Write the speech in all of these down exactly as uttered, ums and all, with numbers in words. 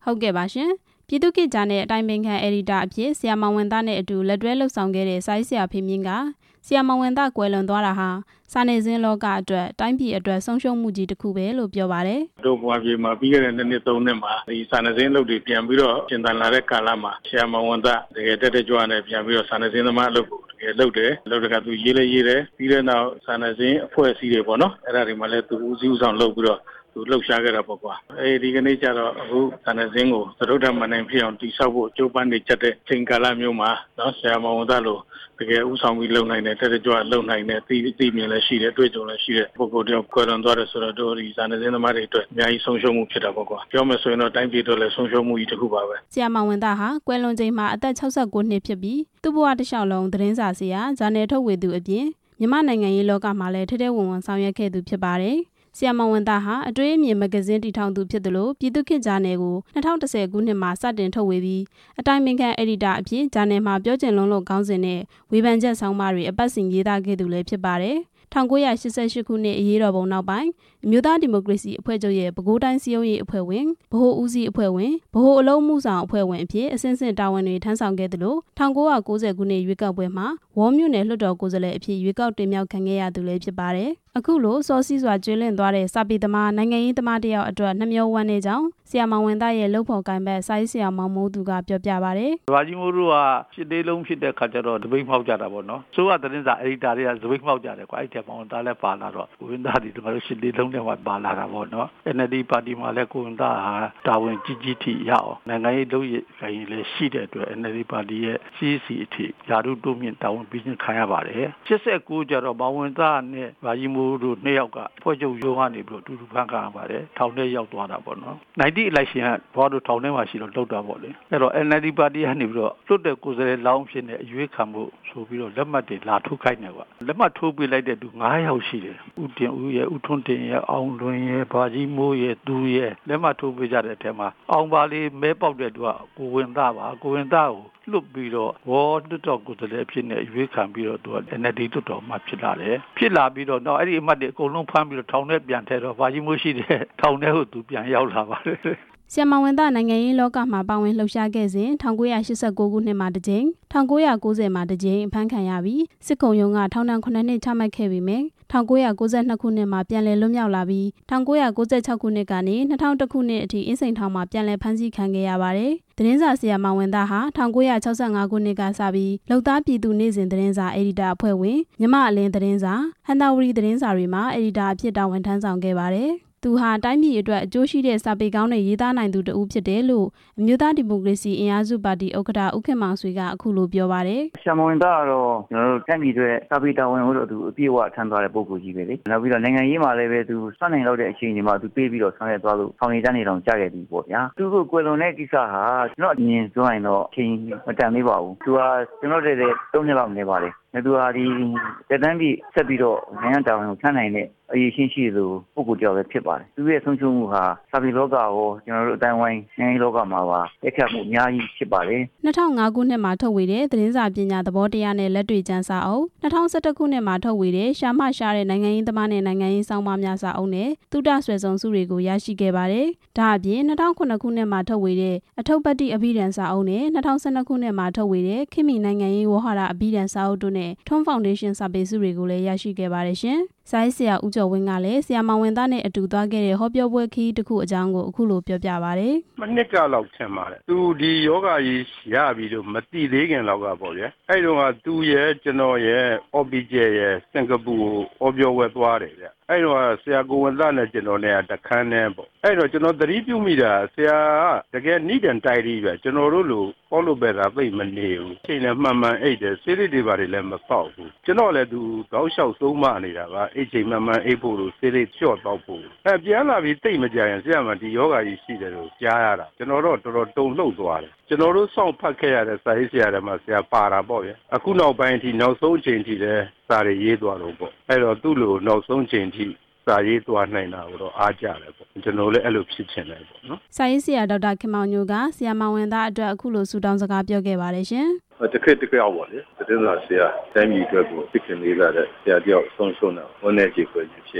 ဟုတ်ကဲ့ပါရှင်ပြည်သူ့ခေတ်ဂျာနယ်အတိုင်းပင်ခံအယ်ဒီတာအဖြစ်ဆရာမောင်ဝင်းသားနဲ့အတူလက်တွဲလှုပ်ဆောင်ခဲ့တဲ့စာရေးဆရာဖေမြင့်ကဆရာမောင်ဝင်းသားကွယ်လွန်သွားတာဟာစာနယ်ဇင်းလောကအတွက်တိုင်းပြည်အတွက်ဆုံးရှုံးမှုကြီးတစ်ခုပဲလို့ပြောပါတယ်။တို့ဘဝပြည်မှာပြီးခဲ့တဲ့နှစ်နှစ်သုံးနှစ်မှာဒီစာနယ်ဇင်းလုပ်တွေပြန်ပြီးတော့ကျင်တန်လာတဲ့ကာလမှာဆရာမောင်ဝင်းသားတကယ်တက်တဲ့ကြွနဲ့ပြန်ပြီးတော့စာနယ်ဇင်းသမားလုပ်တကယ်လုပ်တယ်လုပ်တဲ့ကသူရေးလဲရေးတယ်ပြီးတဲ့နောက်စာနယ်ဇင်းအဖွဲ့အစည်းတွေပေါ့နော်အဲ့ဒါတွေမှလည်းသူဦးစီးဦးဆောင်လုပ်ပြီးတော့သူလှုပ်ရှားခဲ့တာပေါ့ကွာအဲဒီကနေ့ကျတော့အခုစာနယ်ဇင်းကိုသရုပ်ထမနိုင်ဖြစ်အောင်တည်ဆောက်ဖို့ကြိုးပမ်းနေချက်တဲ့ချိန်ကာလမျိုးမှာနော်ဆရာမောင်ဝင်းသားလိုတကယ်ဦးဆောင်ပြီးလုပ်နိုင်တယ်တက်တဲ့ကြွလုပ်နိုင်တယ်သိသိမြင်လည်းရှိတယ်တွေ့ကြုံလည်းရှိတယ်ပုဂ္ဂိုလ်တယောက်ကွယ်လွန်သွားတယ်ဆိုတော့တို့ဒီစာနယ်ဇင်းသမားတွေအတွက်အများကြီးဆုံးရှုံးမှုဖြစ်တာပေါ့ကွာပြောမယ်ဆိုရင်တော့တိုင်းပြည်အတွက်လည်းဆုံးရှုံးမှုကြီးတစ်ခုပါပဲဆရာမောင်ဝင်းသားဟာကွယ်လွန်ချိန်မှာအသက်၆၉နှစ်ဖြစ်ပြီးသူ့ဘဝတစ်လျှောက်လုံးသတင်းစာဆရာဂျာနယ်ထုတ်ဝေသူအပြင်မြန်မာနိုင်ငံရေးလောကမှာလည်းထဲထဲဝင်ဝင်ဆောင်ရွက်ခဲ့သူဖြစ်ပါတယ်ဆရာမောင်ဝင်းသားဟာအတွေ့အမြင်မဂ္ဂဇင်းတည်ထောင်သူဖြစ်သလိုပြည်သူ့ခေတ်ဂျာနယ်ကို၂၀၁၀ခုနှစ်မှာစတင်ထုတ်ဝေပြီးအတိုင်းပင်ခံအယ်ဒီတာအဖြစ်ဂျာနယ်မှာပြောကျင်လုံးလို့ခေါင်းစဉ်နဲ့ဝေဖန်ချက်ဆောင်းပါးတွေအပတ်စဉ်ရေးသားခဲ့သူလည်းဖြစ်ပါတယ်၁၉၈၈ခုနှစ်အရေးတော်ပုံနောက်ပိုင်းအမျိုးသားဒီမိုကရေစီအဖွဲ့ချုပ်ရဲ့ပဲခူးတိုင်းစည်းရုံးရေးအဖွဲ့ဝင်ဗဟိုဦးစီးအဖွဲ့ဝင်ဗဟိုအလုံးမှုဆောင်အဖွဲ့ဝင်အဖြစ်အစဉ်စဉ်တာဝန်တွေထမ်းဆောင်ခဲ့သလို၁၉၉၀ခုနှစ်ရွေးကောက်ပွဲမှာဝေါ်မြို့နယ်လွှတ်တော်ကိုယ်စားလှယ်အဖြစ်ရွေးကောက်တင်မြှောက်ခံခဲ့ရသူလည်းဖြစ်ပါတယ်အခုလိုစောစီးစွာကျွေးလွင့်သွားတဲ့စာပေသမားနိုင်ငံရေးသမားတယောက်အတွက်နှမျောဝမ်းနေကြောင်းဆရာမောင်ဝင်းသားရဲ့လုပ်ဖော်ကိုင်ဘက်စာရေးဆရာမောင်မိုးသူကပြောပြပါတယ်။ဘာကြီးမိုးတို့ကရှစ်လေးလုံးဖြစ်တဲ့ခါကျတော့တပိတ်မှောက်ကြတာပေါ့နော်။ဆိုးကသတင်းစာအယ်ဒီတာတွေကတပိတ်မှောက်ကြတယ်ကွာ။အဲ့ဒီမောင်ဝင်းသားလည်းပါလာတော့ကိုဝင်းသားဒီတို့ရှစ်လေးလုံးနဲ့ပါလာတာပေါ့နော်။ အန် အယ်လ် ဒီ ပါတီမှာလည်းကိုဝင်းသားဟာတာဝန်ကြီးကြီးထိရအောင်နိုင်ငံရေးလုပ်ရခိုင်လည်းရှိတဲ့အတွက် အန် အယ်လ် ဒီ ပါတီရဲ့ စီ စီ အထိယာရုတိုးမြင့်တာဝန်ပြီးခံရပါတယ်။၈၉ကျတော့မောင်ဝင်းသားနဲ့ဘာကြီးမိုးတို့နှစ်ယောက်ကဖွဲ့ချုပ်ရုံးကနေပြီးတော့တူတူဖန်ခံရပါတယ်ထောင်ထဲရောက်သွားတာပေါ့နော်ninety election ကဘာလို့ထောင်ထဲမှာရှိတော့လောက်တာပေါ့လေအဲ့တော့ အန် အယ်လ် ဒီ ပါတီကနေပြီးတော့လွတ်တဲ့ကိုယ်စားလှယ်လောင်းဖြစ်နေအရွေးခံမှုဆိုပြီးတော့လက်မှတ်တွေလာထုတ်ခိုင်းတယ်ကွာလက်မှတ်ထိုးပေးလိုက်တဲ့သူ၅ယောက်ရှိတယ်ဦးတင်ဦးရဲ့ဦးထွန်းတင်ရဲ့အောင်လွင်ရဲ့ဘာကြီးမိုးရဲ့သူရဲ့လက်မှတ်ထိုးပေးကြတဲ့အထက်မှာအောင်ပါလေးမဲပေါက်တဲ့သူကကိုဝင်းသားပါကိုဝင်းသားကိုလွတ်ပြီးတော့ဝေါ်တွတ်တော်ကိုယ်စားလှယ်ဖြစ်နေအရွေးခံပြီးတော့သူက အန် အယ်လ် ဒီ တွတ်တော်မှာဖြစ်လာတယ်ဖြစ်လာပြီးတော့တော့အဲ့ဒီအမှတ်တွေအကုန်လုံးဖမ်းပြီးတော့ထောင်ထဲပြန်ထဲတော့ဘာကြီးမိုးရှိတဲ့ထောင်ထဲကိုသူပြန်ရောက်လာပါတယ်ဆရာမောင်ဝင်းသားနိုင်ငံရေးလောကမှာပါဝင်လှုပ်ရှားခဲ့စဉ်၁၉၈၉ခုနှစ်မှာတစ်ကြိမ်၁၉၉၀မှာတစ်ကြိမ်ဖမ်းခံရပြီးစစ်ကုံရုံးကထောင်ဒဏ်ခုနှစ်နှစ်ချမှတ်ခဲ့ပေမယ့်၁၉၉၂ခုနှစ်မှာပြန်လည်လွတ်မြောက်လာပြီး၁၉၉၆ခုနှစ်ကနေ၂၀၀၁ခုနှစ်အထိအင်းစိန်ထောင်မှာပြန်လည်ဖမ်းဆီးခံခဲ့ရပါတယ်။သတင်းစာဆရာမောင်ဝင်းသားဟာ၁၉၆၅ခုနှစ်ကစပြီးလုပ်သားပြည်သူနေ့စဉ်သတင်းစာအယ်ဒီတာအဖွဲ့ဝင်မြမအလင်းသတင်းစာဟန်တာဝရီသတင်းစာတွေမှာအယ်ဒီတာအဖြစ်တာဝန်ထမ်းဆောင်ခဲ့ပါတယ်။သူဟာတိုင်းပြည်အတွက်အကျိုးရှိတဲ့စာပေကောင်းတွေရေးသားနိုင်သူတဦးဖြစ်တယ်လို့အမျိုးသားဒီမိုကရေစီအင်အားစုပါတီဥက္ကဋ္ဌဦးခင်မောင်ဆွေကအခုလိုပြောပါတယ်။ဆရာမောင်ဝင်းသားကတော့ကျွန်တော်တို့တိုင်းပြည်အတွက်စာပေတာဝန်ကိုတော့သူအပြည့်အဝထမ်းသွားတဲ့ပုဂ္ဂိုလ်ကြီးပဲလေ။နောက်ပြီးတော့နိုင်ငံရေးမှာလည်းပဲသူစနိုင်လောက်တဲ့အချိန်တွေမှာသူပြေးပြီးတော့ဆောင်ရွက်သွားလို့ဆောင်ရည်တန်းနေတောင်ကြားခဲ့ပြီပေါ့ဗျာ။သူ့ကိုကွယ်လွန်တဲ့ကိစ္စဟာကျွန်တော်အမြင်ပြောရင်တော့အချိန်မတန်သေးပါဘူး။သူဟာကျွန်တော်တို့လည်းသုံးနှစ်လောက်နေပါလေ။သူဟာဒီတက်တန်းပြီးဆက်ပြီးတော့နိုင်ငံတာဝန်ကိုထမ်းနိုင်တဲ့အရေးရှင်းရှိသူပုဂ္ဂိုလ်တယောက်ပဲဖြစ်ပါတယ်။သူရဲ့ဆုံးရှုံးမှုဟာစာပေလောကရောကျွန်တော်တို့အတိုင်းဝိုင်းနိုင်ငံလောကမှာပါတက်ခတ်မှုအများကြီးဖြစ်ပါတယ်။၂၀၀၅ခုနှစ်မှာထုတ်ဝေတဲ့သတင်းစာပညာသဘောတရားနဲ့လက်တွေ့ကျမ်းစာအုပ်၂၀၁၁ခုနှစ်မှာထုတ်ဝေတဲ့ရှာမှရှားတဲ့နိုင်ငံရေးသမားနဲ့နိုင်ငံရေးဆောင်းပါးများစာအုပ်နဲ့သုတဆွေဆောင်စုတွေကိုရရှိခဲ့ပါတယ်။ဒါအပြင်၂၀၀၇ခုနှစ်မှာထုတ်ဝေတဲ့အထုပ်ပတ္တိအဘိဓမ္မာစာအုပ်နဲ့၂၀၁၂ခုနှစ်မှာထုတ်ဝေတဲ့ခေတ်မီနိုင်ငံရေးဝေါဟာရအဘိဓမ္မာစာအုပ်တို့နဲ့ထွန်းဖောင်ဒေးရှင်းစာပေစုတွေကိုလည်းရရှိခဲ့ပါတယ်ရှင်။စာရေးဆရာဦးကျော်ဝင်းကလည်းဆရာမောင်ဝင်းသားနဲ့အတူသွားခဲ့တဲ့ဟောပြောပွဲခီးတစ်ခုအကြောင်းကိုအခုလိုပြောပြပါတယ်။မနှစ်ကလောက်ထင်ပါတယ်။သူဒီယောဂကြီးရပြီးတော့မတိသေးခင်လောက်ကပေါ့ဗျာ။အဲ့တော့ကသူရဲ့ကျွန်တော်ရဲ့အော်ဘီဂျယ်ရဲ့စင်ကာပူကိုဟောပြောပွဲသွားတယ်ဗျ။အဲ့တော့ဆရာကိုဝင်းသားနဲ့ကျွန်တော်နဲ့တခန်းနဲ့ပေါ့။အဲ့တော့ကျွန်တော်သတိပြုမိတာဆရာကတကယ်နိဒန်တိုက်ပြီးပဲကျွန်တော်တို့လိုဟောလို့ပဲတာသိမနေဘူး။ချိန်နဲ့မှန်မှန်အိတ်တယ်စိရိတွေပါတယ်လည်းမပေါက်ဘူး။ကျွန်တော်လည်းသူတောက်လျှောက်သုံးမနေတာပါအိတ်ချိန်မှန်မှန်အိတ်ဖို့လို့စိရိလျှော့တော့ဖို့။အဲပြန်လာပြီးတိတ်မကြရင်ဆရာမဒီယောဂကြီးရှိတယ်လို့ကြားရတာကျွန်တော်တော့တော်တော်တုန်လှုပ်သွားတယ်ကျွန်တော်တို့စောင့်ဖတ်ခဲ့ရတဲ့စာရေးဆရာတွေမှာဆရာပါတာပေါ့ဗျအခုနောက်ပိုင်းအထိနောက်ဆုံးအချိန်ထိလည်းစာတွေရေးသွားတော့ပေါ့အဲ့တော့သူ့လိုနောက်ဆုံးအချိန်ထိစာရေးသွားနိုင်တာကိုတော့အားကြတယ်ပေါ့ကျွန်တော်လည်းအဲ့လိုဖြစ်ချင်တယ်ပေါ့နော်စာရေးဆရာဒေါက်တာခင်မောင်ညိုကဆရာမောင်ဝင်းသားအတွက်အခုလိုဆုတောင်းစကားပြောခဲ့ပါတယ်ရှင်တခက်တခက်အောင်ပါလေသတင်းစာဆရာတိုင်းပြည်အတွက်ကိုသိခင်လေးလာတဲ့ဆရာတယောက်ဆုံးရှုံးတာဝန်နဲ့ကြေခွဲခြင်းဖြစ်ရတယ်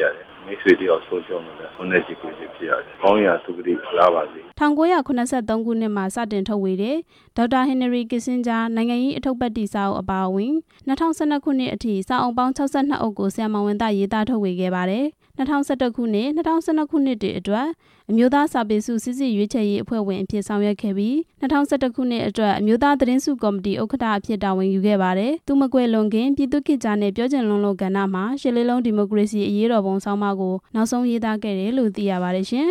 မိတ်ဆွေတယောက်ဆုံးရှုံးလို့လည်းဝမ်းနည်းကြေကွဲခြင်းဖြစ်ရတယ်။ကောင်းရာသုခတိလာပါစေ။၁၉၇၃ခုနှစ်မှာစတင်ထုတ်ဝေတဲ့ဒေါက်တာဟင်နရီကစ်ဆင်ဂျာနိုင်ငံရေးအထုပ်ပတ်တိစာအုပ်အပါအဝင်၂၀၁၂ခုနှစ်အထိစာအုပ်ပေါင်း၆၂အုပ်ကိုဆရာမဝင်းသားရေးသားထုတ်ဝေခဲ့ပါတယ်။၂၀၁၁ခုနှစ်၂၀၁၂ခုနှစ်တည်းအတွက်အမျိုးသားစာပေစုစစ်စစ်ရွေးချယ်ရေးအဖွဲ့ဝင်အဖြစ်ဆောင်ရွက်ခဲ့ပြီး၂၀၁၁ခုနှစ်အတွက်အမျိုးသားသတင်းစုကော်မတီဥက္ကဋ္ဌအဖြစ်တာဝန်ယူခဲ့ပါတယ်။သူမကွယ်လွန်ခင်ပြည်သူ့ခေတ်ကြားနဲ့ပြောချင်လွန်းလို့ကဏ္ဍမှာရှစ်လေးလုံးဒီမိုကရေစီအရေးတော်ပုံဆောင်းပါးကိုနောက်ဆုံးရေးသားခဲ့တယ်လို့သိရပါတယ်ရှင်